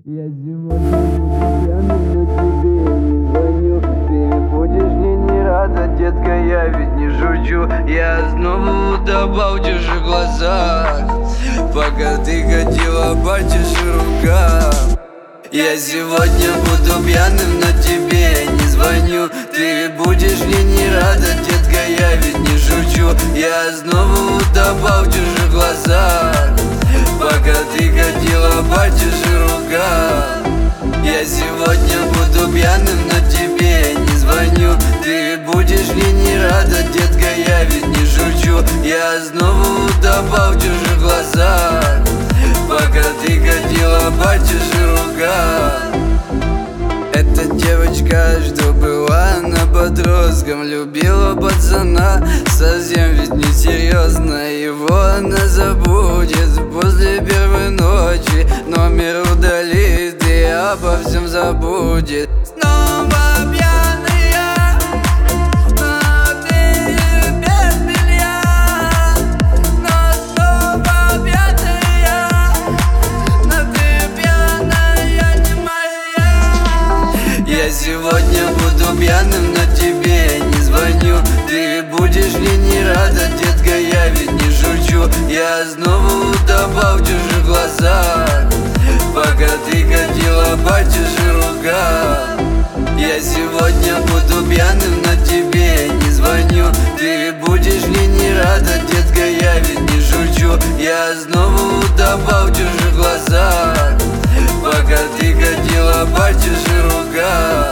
Я сегодня буду пьяным, но тебе не звоню. Ты будешь мне не рада, детка, я ведь не шучу. Я снова утопал в чужих глазах, пока ты ходила по чужим рукам. Я сегодня буду пьяным, но тебе не звоню. Ты будешь мне не рада, детка, я ведь не шучу. Я снова утопал в чужих глазах, пока ты ходила по чужим рукам. Я сегодня буду пьяным, но тебе не звоню. Ты будешь мне не рада, детка, я ведь не шучу. Я снова утопал в чужих глазах, пока ты ходила по чужим рукам. Эта девочка, что была на подростком, любила пацана, совсем ведь не серьезно. Его она забудет после первой ночи, номер удалит и обо всем забудет. Снова пьяная, но ты без белья. Но снова пьяная, но ты пьяная не моя. Я сегодня буду пьяным, но тебе не звоню. Ты будешь мне не рада, детка, я ведь не шучу. Я снова утопал в чужих глазах, пока ты ходила по чужим рукам. Я сегодня буду пьяным, но тебе не звоню. Ты будешь мне не рада, детка, я ведь не шучу. Я снова утопал в чужих глазах, пока ты ходила по чужим рукам.